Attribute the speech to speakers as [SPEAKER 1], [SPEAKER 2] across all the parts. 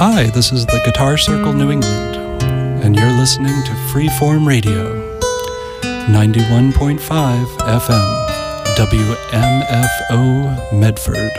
[SPEAKER 1] Hi, this is the Guitar Circle New England, and you're listening to Freeform Radio, 91.5 FM, WMFO Medford.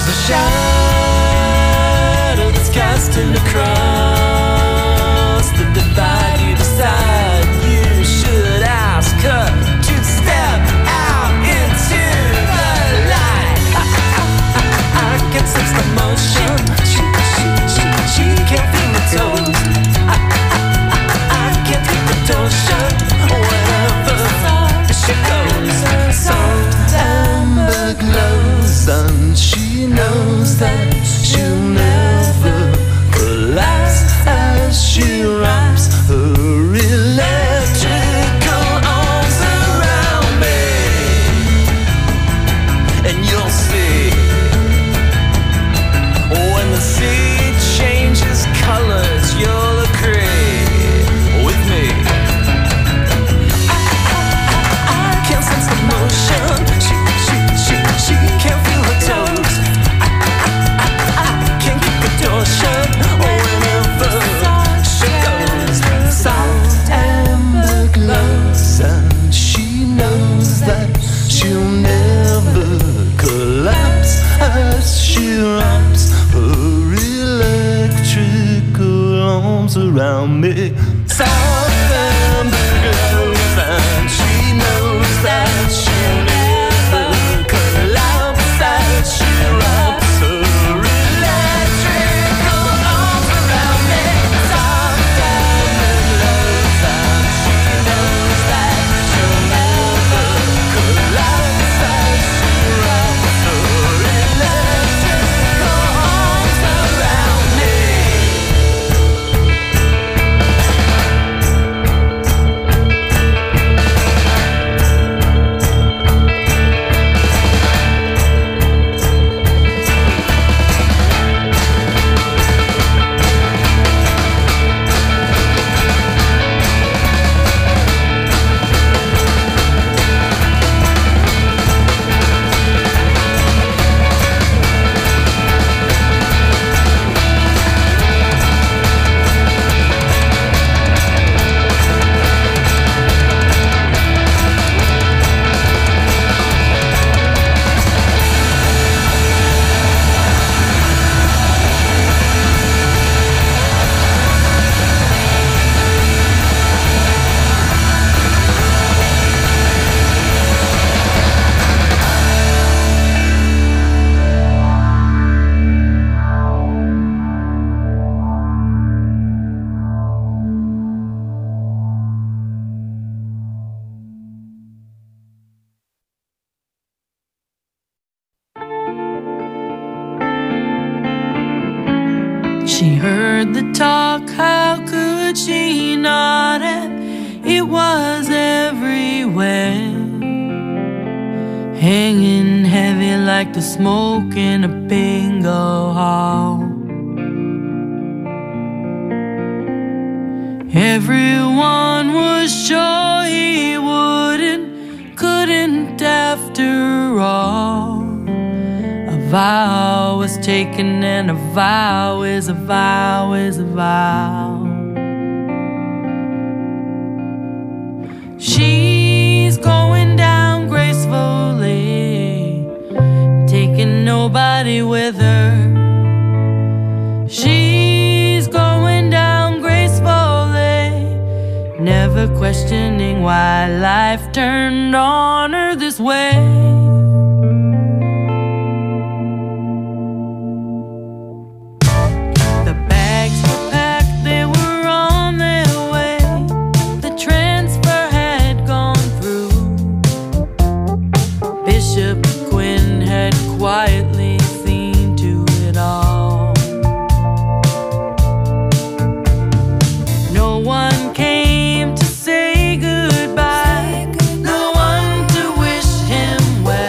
[SPEAKER 2] There's a shadow that's casting across the divide. You decide you should ask her to step out into the light. I can sense the motion. She can't feel the toes. I can't keep the door shut whenever she goes. Soft amber glows, and she knows that she'll never collapse as she wraps her electrical arms around me. And you'll see when the sea changes colors, you'll agree with me. I can't sense the motion. She can't feel her toes. I can't keep the door shut whenever she goes. Soft amber glows, and she knows that she'll never collapse as she wraps her electrical arms around me. Soft amber glows, and she knows that she'll never collapse as she wraps her electrical arms around me. Soft amber glows, and she knows that she'll never collapse as she wraps her electrical arms around me.
[SPEAKER 3] She heard the talk, how could she not have? It was everywhere, hanging heavy like the smoke in a bingo hall. Everyone was sure he couldn't after all. A vow was taken, and a vow is a vow is a vow. She's going down gracefully, taking nobody with her. She's going down gracefully, never questioning why life turned on her this way. Quietly seen to it all. No one came to say goodbye, no one to wish him well.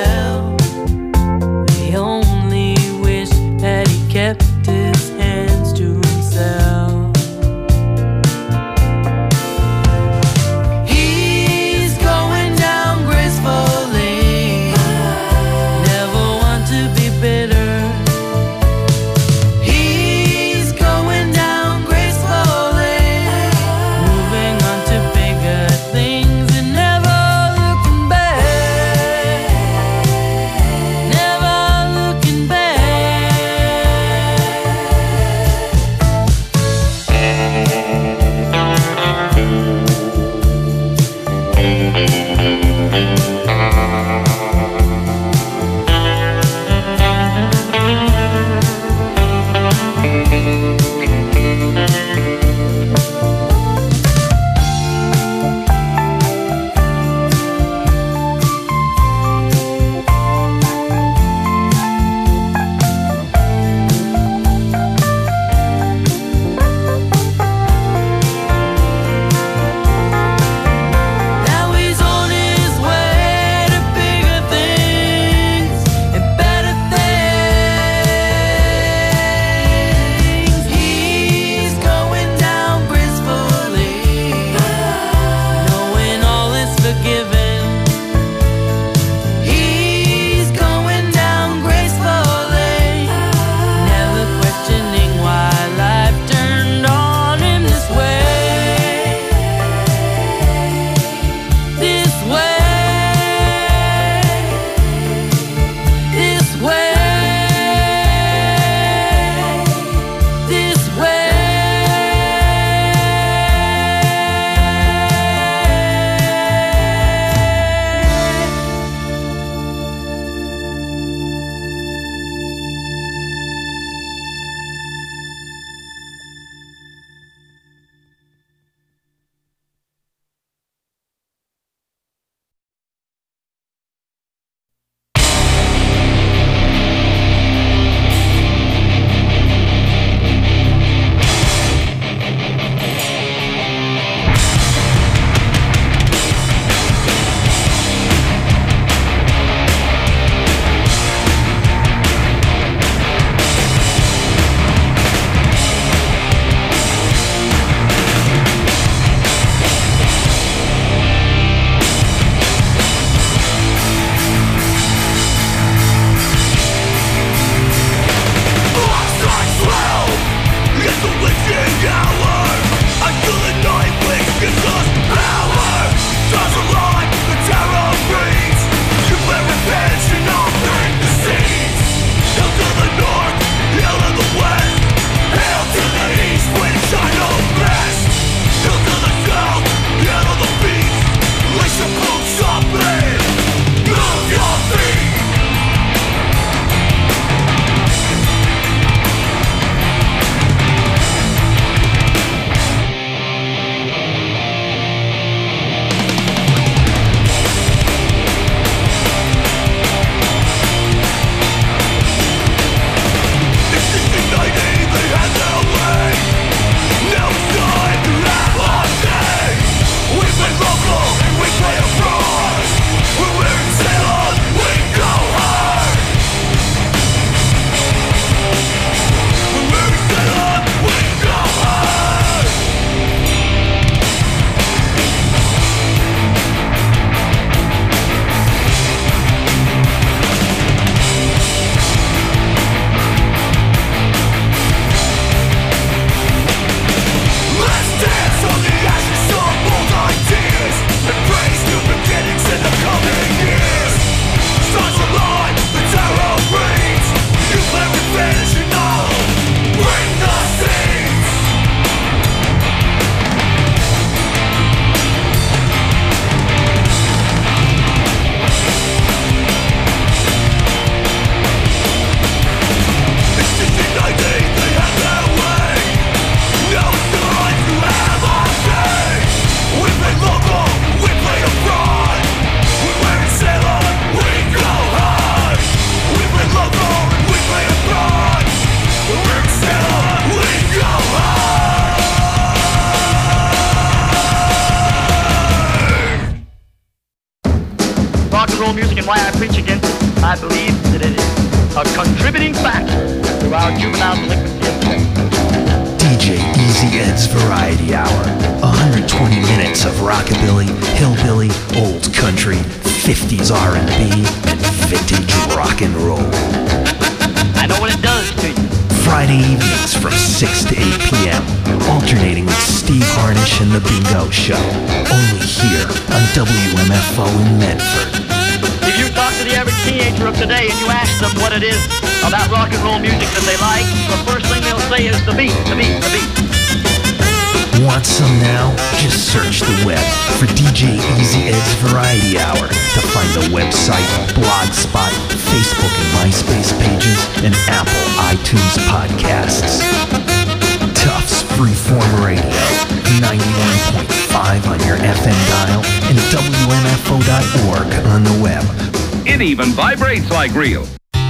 [SPEAKER 4] roll music and why I preach against it. I believe that it is a contributing factor to our juvenile delinquency epidemic.
[SPEAKER 5] DJ Easy Ed's Variety Hour. 120 minutes of rockabilly, hillbilly, old country, 50s R&B, and vintage rock and roll.
[SPEAKER 4] I know what it does to you.
[SPEAKER 5] Friday evenings from 6 to 8 p.m. Alternating with Steve Harnish and The Bingo Show. Only here on WMFO in Medford.
[SPEAKER 4] If you talk to the average teenager of today and you ask them what it is about rock and roll music that they like, the first thing they'll say is the beat, the beat, the beat.
[SPEAKER 5] Want some now? Just search the web for DJ Easy Ed's Variety Hour to find the website, Blogspot, Facebook and MySpace pages, and Apple iTunes podcasts. Tufts Freeform Radio, 91.5 on your FM dial and WMFO.org on the web.
[SPEAKER 6] It even vibrates like real.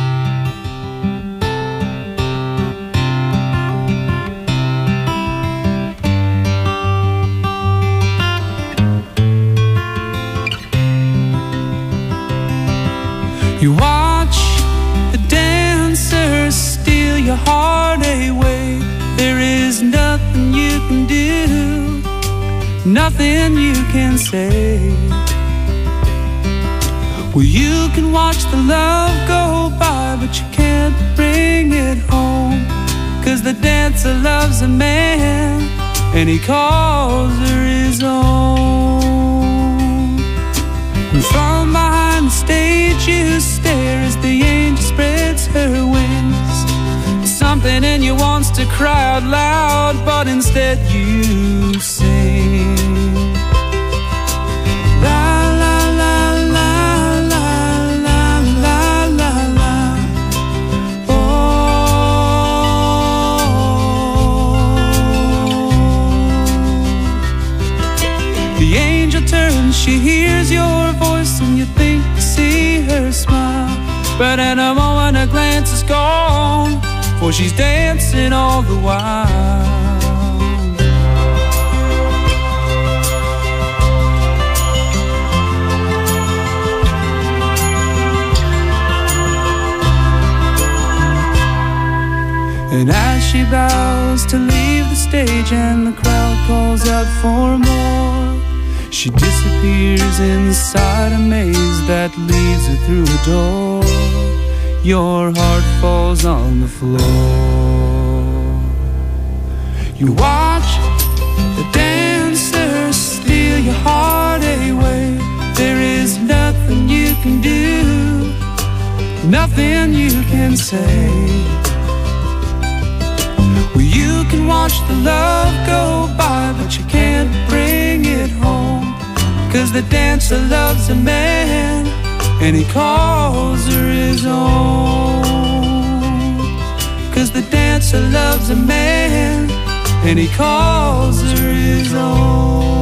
[SPEAKER 3] You watch the dancers steal your heart away. There is nothing you can do, nothing you can say. Well, you can watch the love go by, but you can't bring it home. 'Cause the dancer loves a man, and he calls her his own. And from behind the stage you stare as the angel spreads her wings. Something in you wants to cry out loud, but instead you sing. La la la la la la la la la. Oh. The angel turns, she hears your voice, and you think you see her smile. But in a moment a glance is gone, for she's dancing all the while. And as she bows to leave the stage and the crowd calls out for more, she disappears inside a maze that leads her through a door. Your heart falls on the floor. You watch the dancers steal your heart away. There is nothing you can do, nothing you can say. Well, you can watch the love go by, but you can't bring it home. 'Cause the dancer loves a man, and he calls her his own. 'Cause the dancer loves a man, and he calls her his own.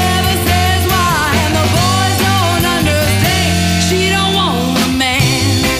[SPEAKER 7] She don't want a man.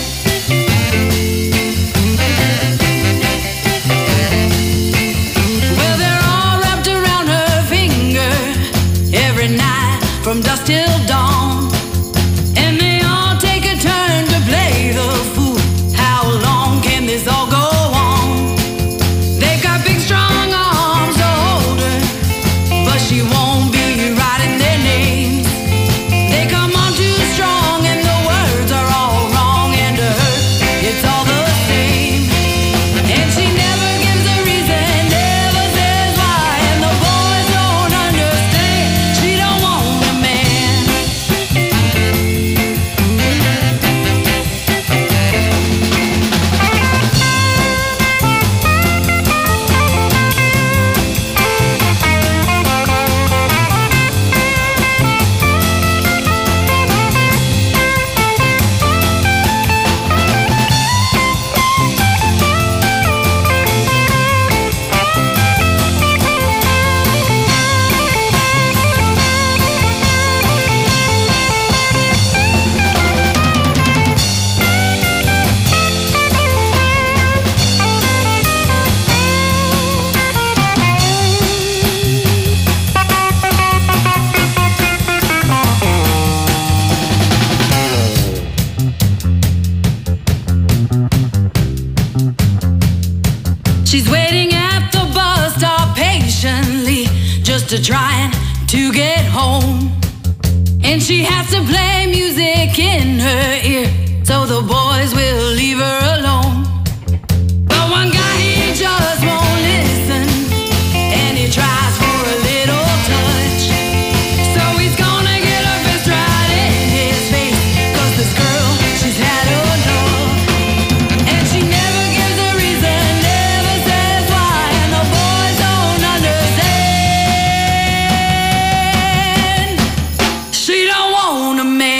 [SPEAKER 7] just trying to get home. And she has to play music in her ear so the boys will leave her alone. But one guy, he just won't listen, and he tries for a little touch. So he's gonna get her fist right in his face, 'cause this girl, she's had enough. And she never gives a reason, never says why, and the boys don't understand. She don't want a man.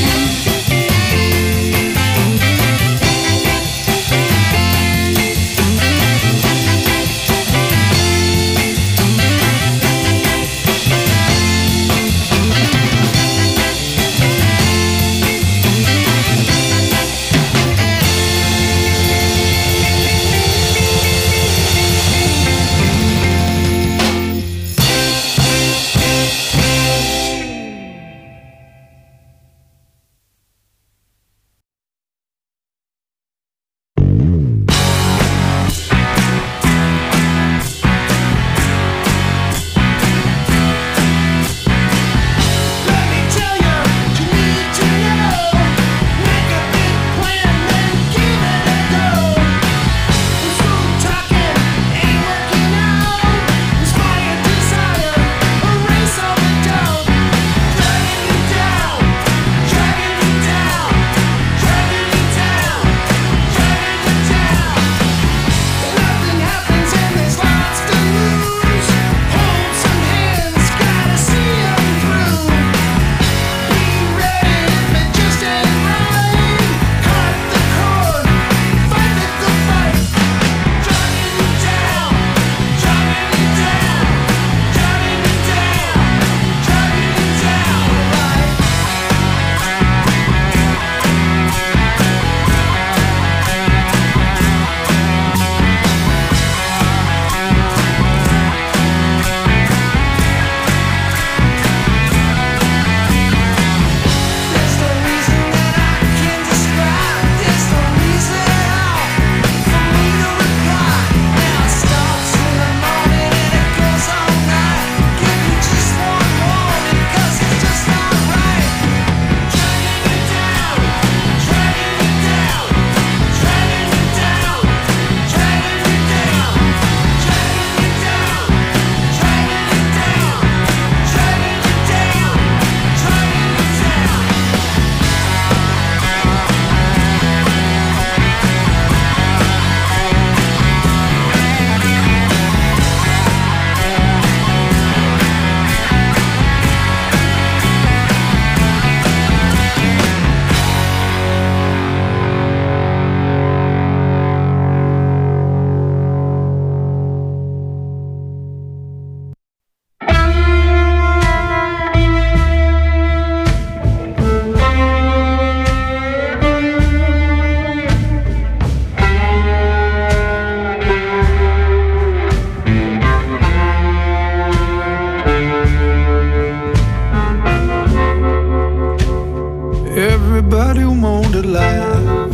[SPEAKER 8] Everybody want to laugh,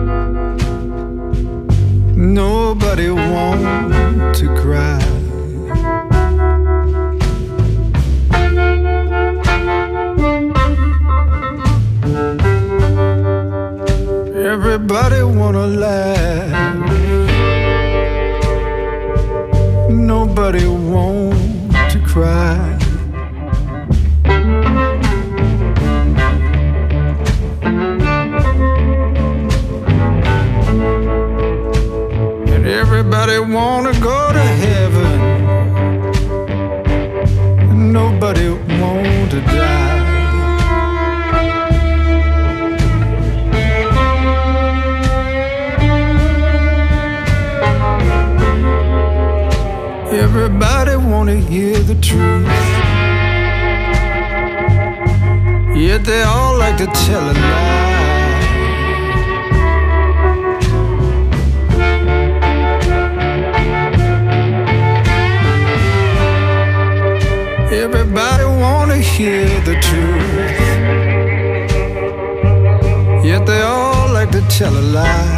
[SPEAKER 8] nobody want to cry. Everybody wanna laugh, nobody want to cry. And everybody wanna go to heaven, and nobody want to die. Everybody wanna hear the truth, yet they all like to tell a lie. Everybody wanna hear the truth, yet they all like to tell a lie.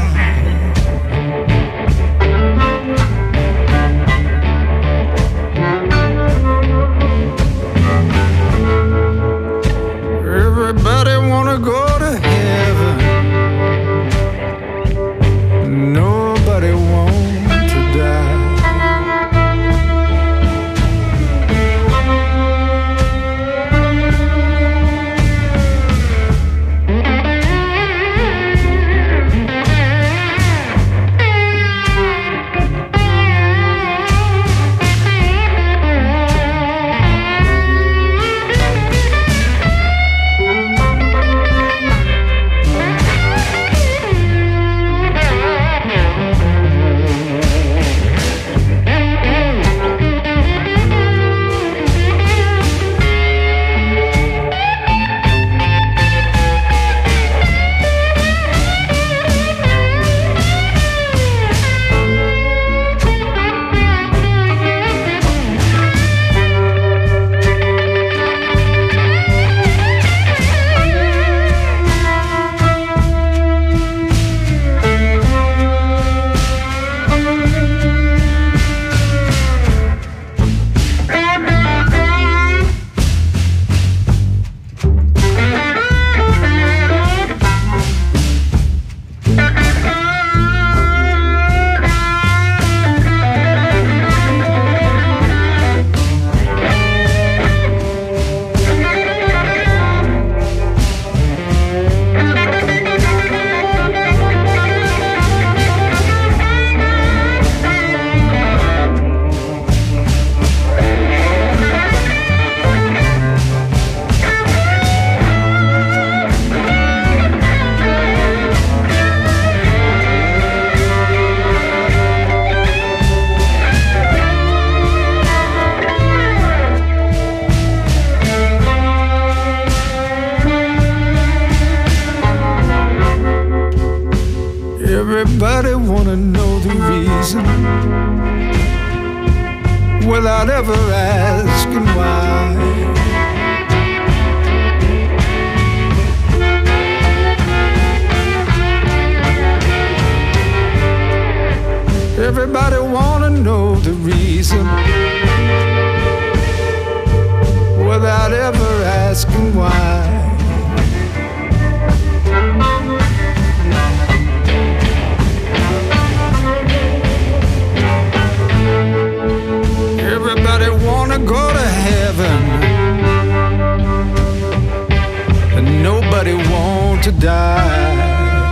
[SPEAKER 8] Everybody wanna know the reason without ever asking why. Everybody wanna know the reason without ever asking why. Everybody wanna go to heaven, and nobody want to die.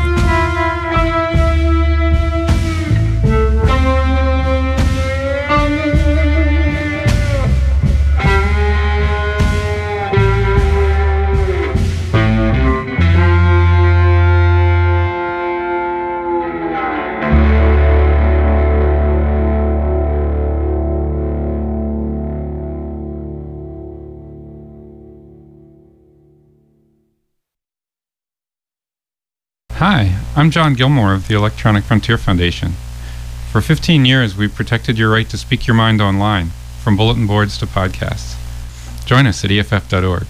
[SPEAKER 9] Hi, I'm John Gilmore of the Electronic Frontier Foundation. For 15 years, we've protected your right to speak your mind online, from bulletin boards to podcasts. Join us at EFF.org.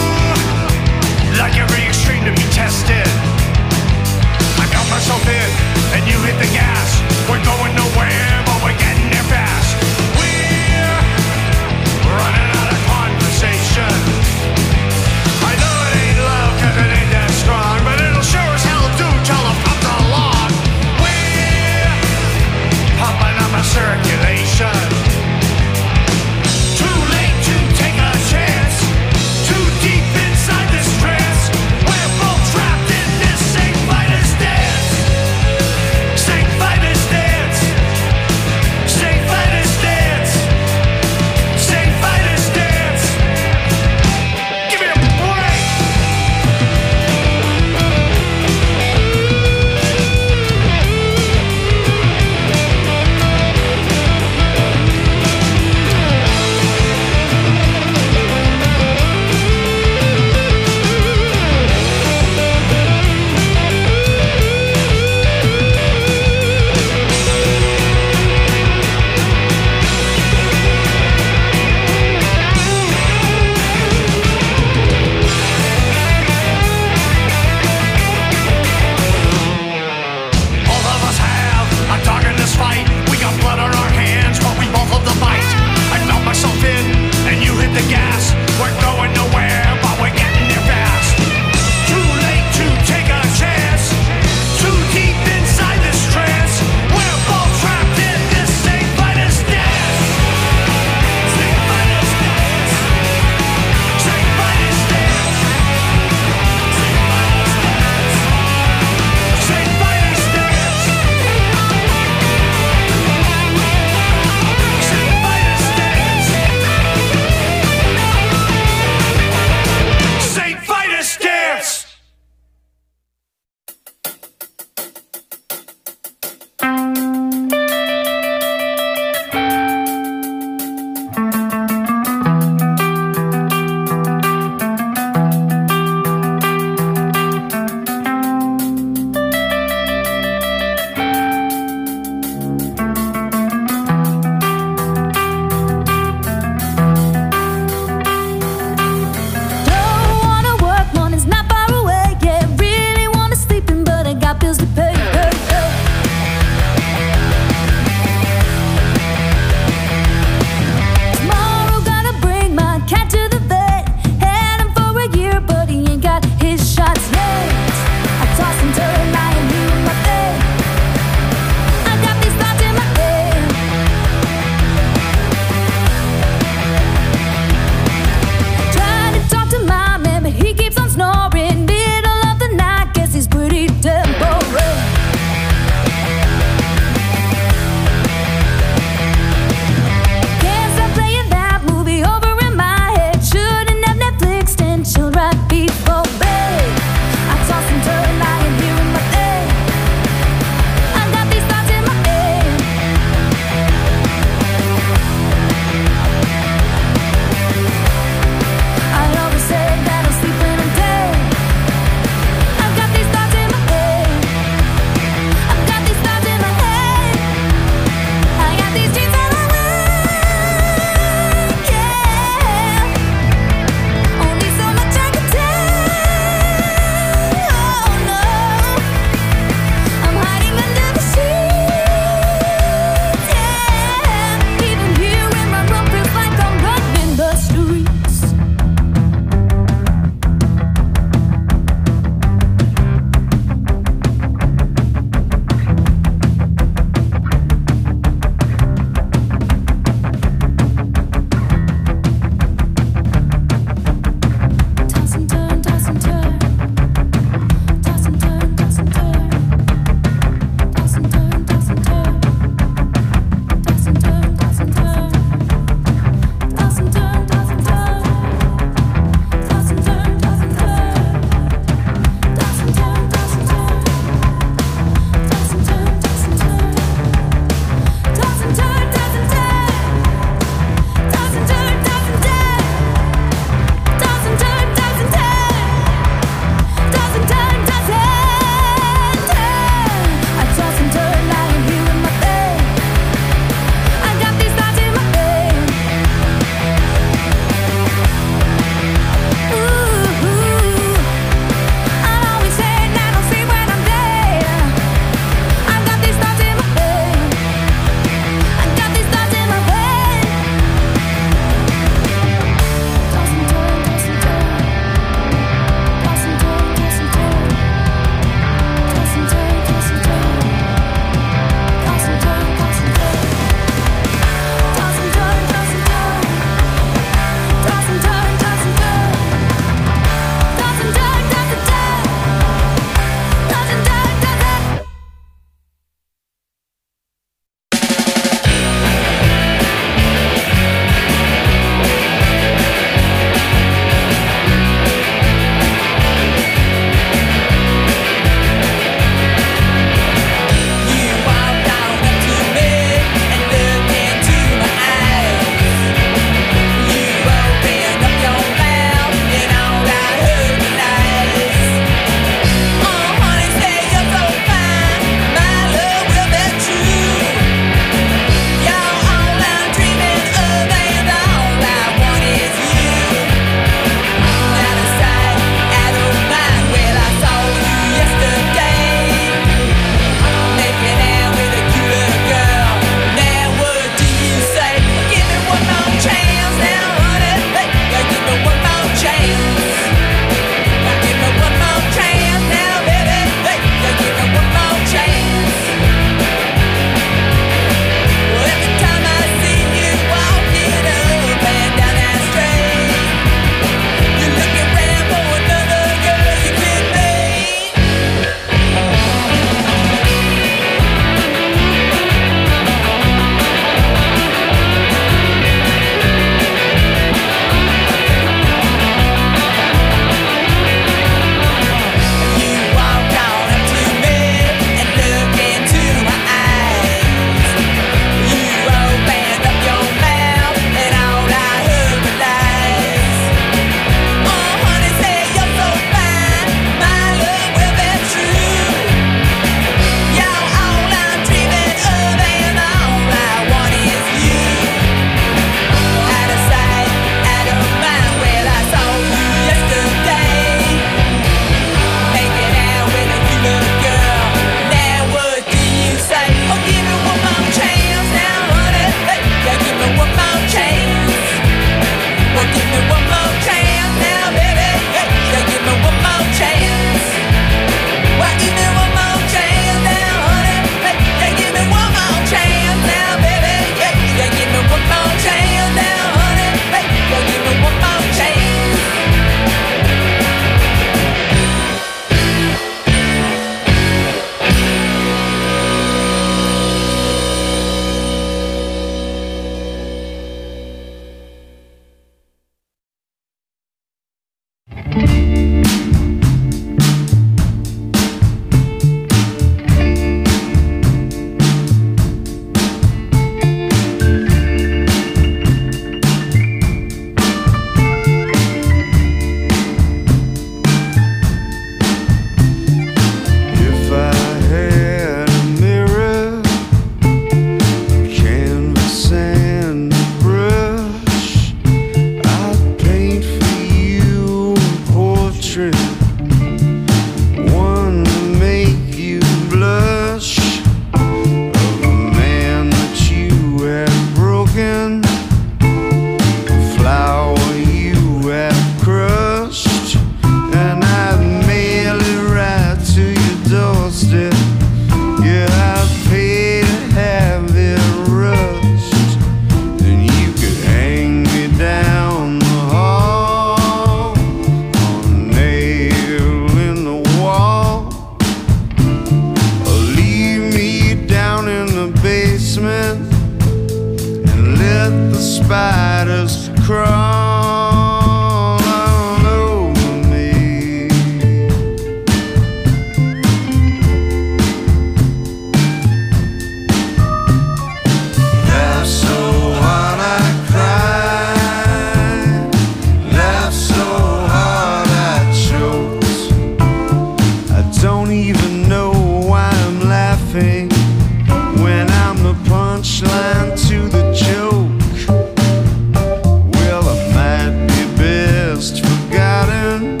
[SPEAKER 8] don't even know why I'm laughing when I'm the punchline to the joke. Well, I might be best forgotten.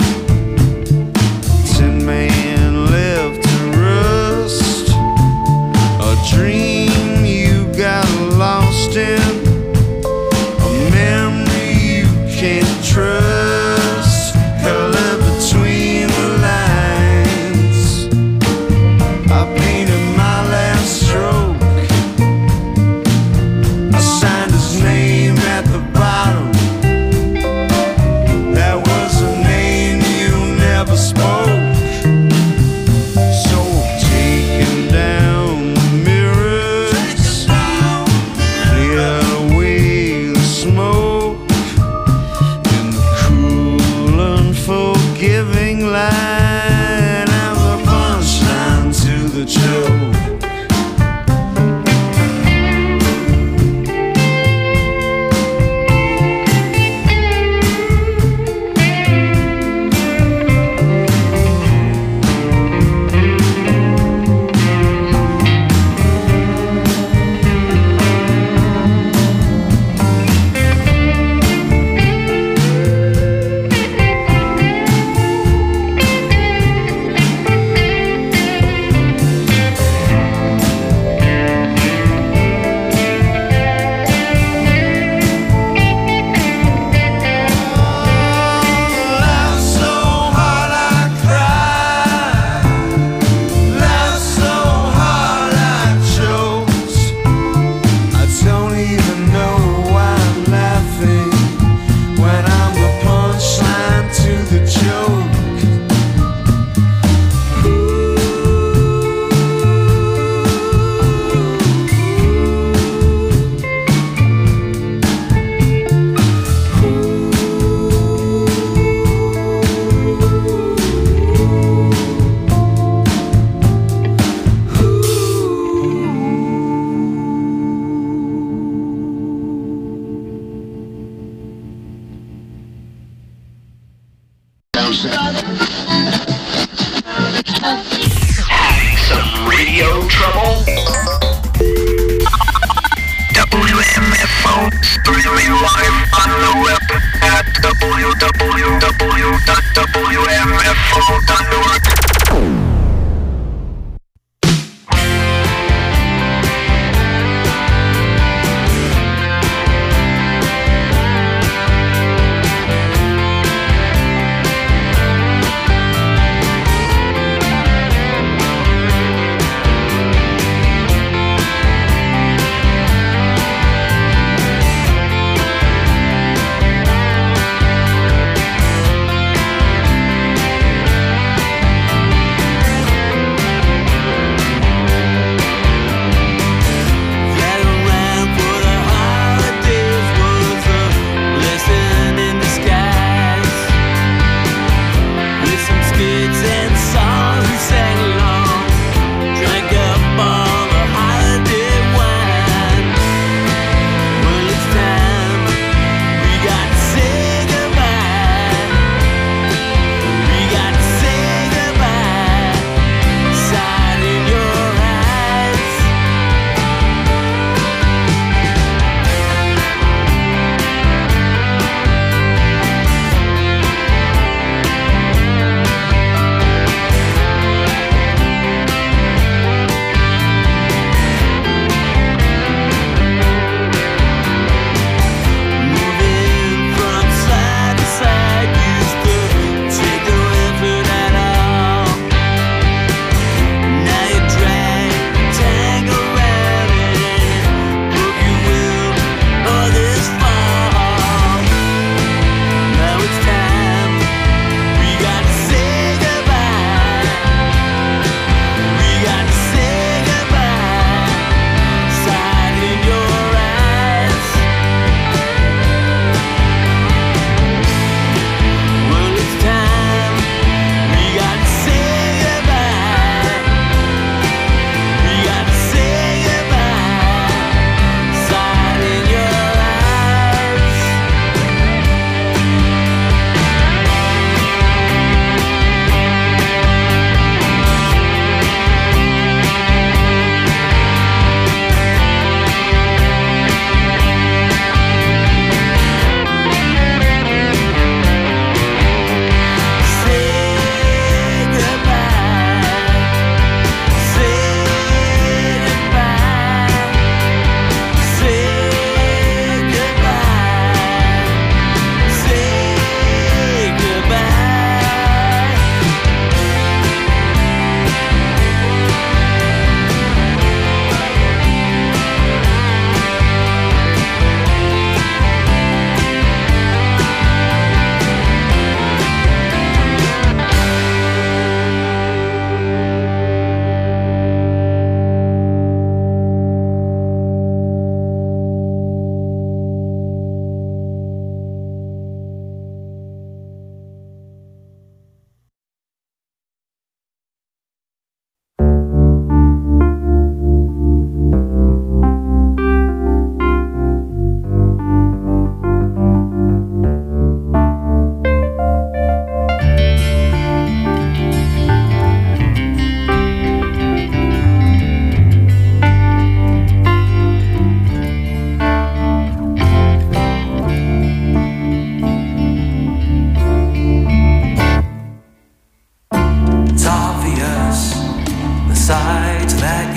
[SPEAKER 8] 10 men left to rust. A dream you got lost in. A memory you can't trust. Color between the lines. I painted my last stroke. I signed his name at the bottom. That was a name you never spoke. So taking down the mirrors, cleared away the smoke in the cool, unforgiving light. I'm the punchline to the joke. Laugh so hard I cry. Laugh so hard I choke. I don't even know why I'm laughing when I'm the punchline to the joke.
[SPEAKER 5] Some radio trouble? WMFO, streaming live on the web at www.wmfo.org.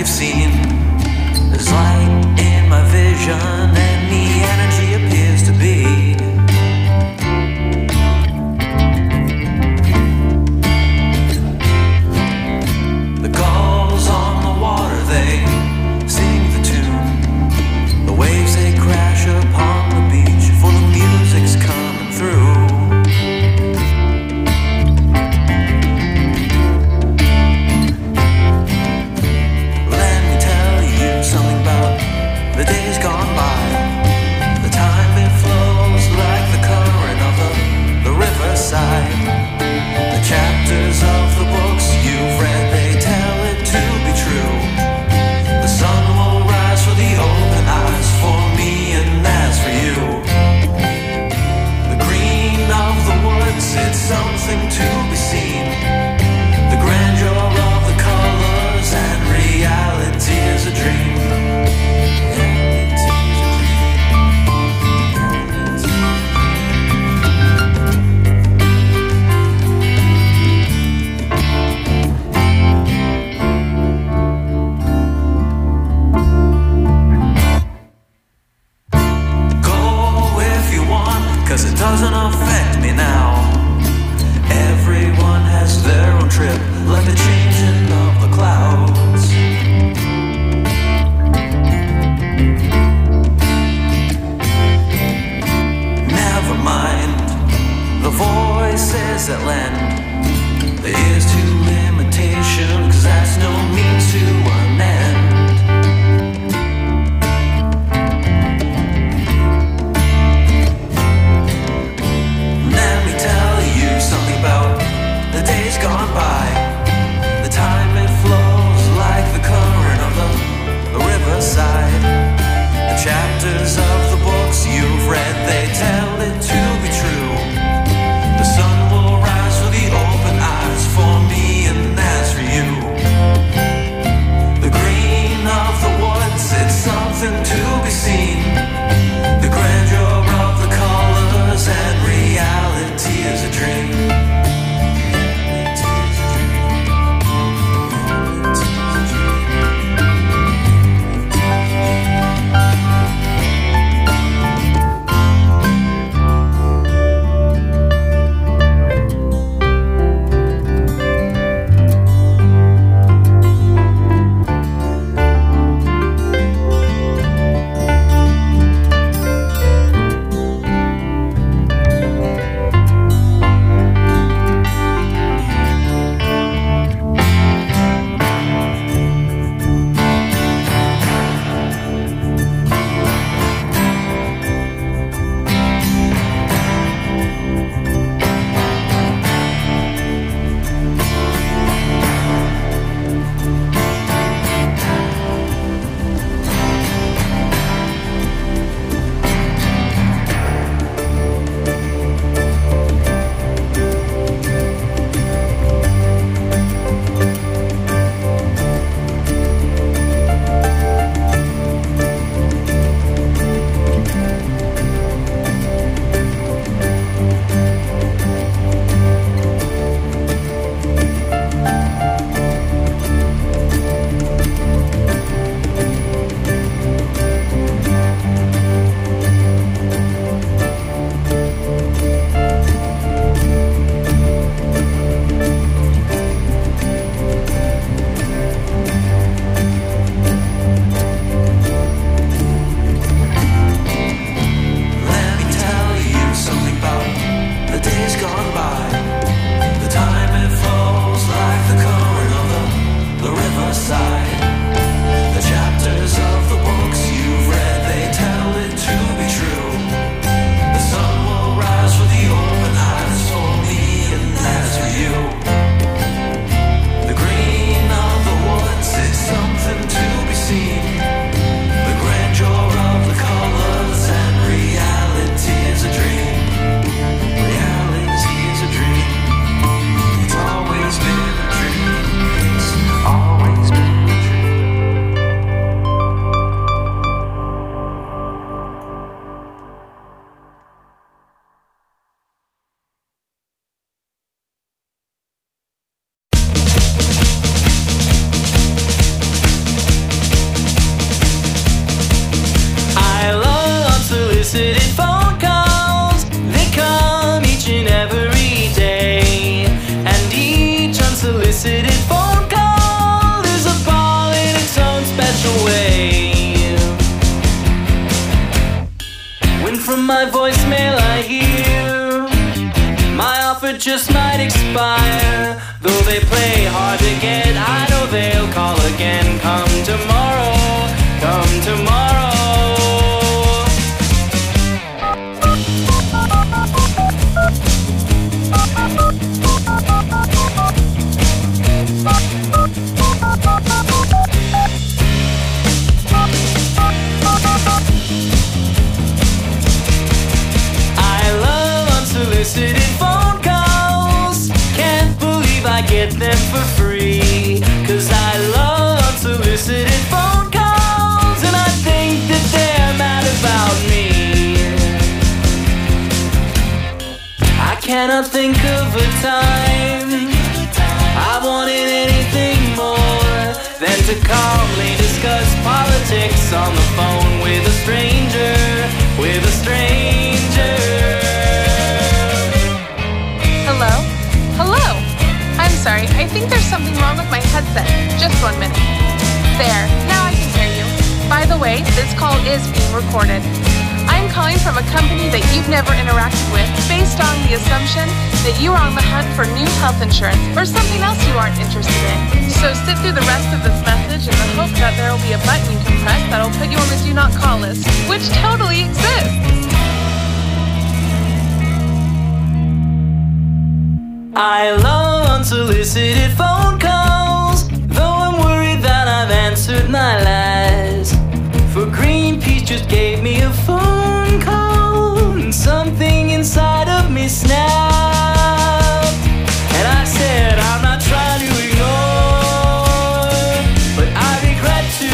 [SPEAKER 2] you've seen. There's light in my vision, and the energy appears to be. The gulls on the water, they sing the tune. The waves, they crash upon the beach, for the music's coming through. Let me tell you something about the days gone by. unsolicited phone calls. They come each and every day, and each unsolicited phone call is a ball in its own special way. When from my voicemail I hear my offer just might expire, though they play hard to get, I know they'll call again. Come tomorrow, come tomorrow. I love unsolicited phone calls. Can't believe I get them for free, 'cause I love unsolicited phone calls, and I think that they're mad about me. I cannot think of a time I wanted anything more than to calmly discuss politics on the phone with a stranger, with a stranger.
[SPEAKER 10] Hello? Hello? I'm sorry, I think there's something wrong with my headset. Just 1 minute. There, now I can hear you. By the way, this call is being recorded. I'm calling from a company that you've never interacted with based on the assumption that you are on the hunt for new health insurance or something else you aren't interested in. So sit through the rest of this message in the hope that there will be a button you can press that'll put you on the do not call list, which totally exists.
[SPEAKER 2] I love unsolicited phone calls, though I'm worried that I've answered my last. For Greenpeace just gave me a phone call, and something inside of me snapped. And I said, I'm not trying to ignore, but I regret to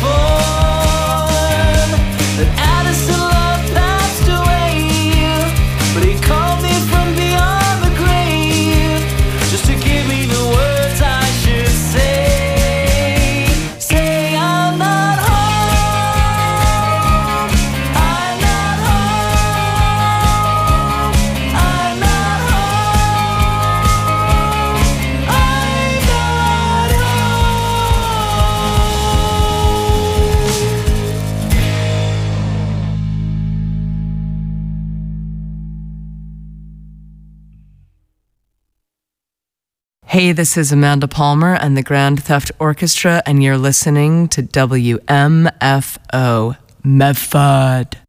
[SPEAKER 2] inform that Addison Love passed away. But he called me from beyond the grave, just to give me the words I should say. Say I'm not home, I'm not home, I'm not home, I'm not
[SPEAKER 11] Hey, this is Amanda Palmer and the Grand Theft Orchestra, and you're listening to WMFO Medford.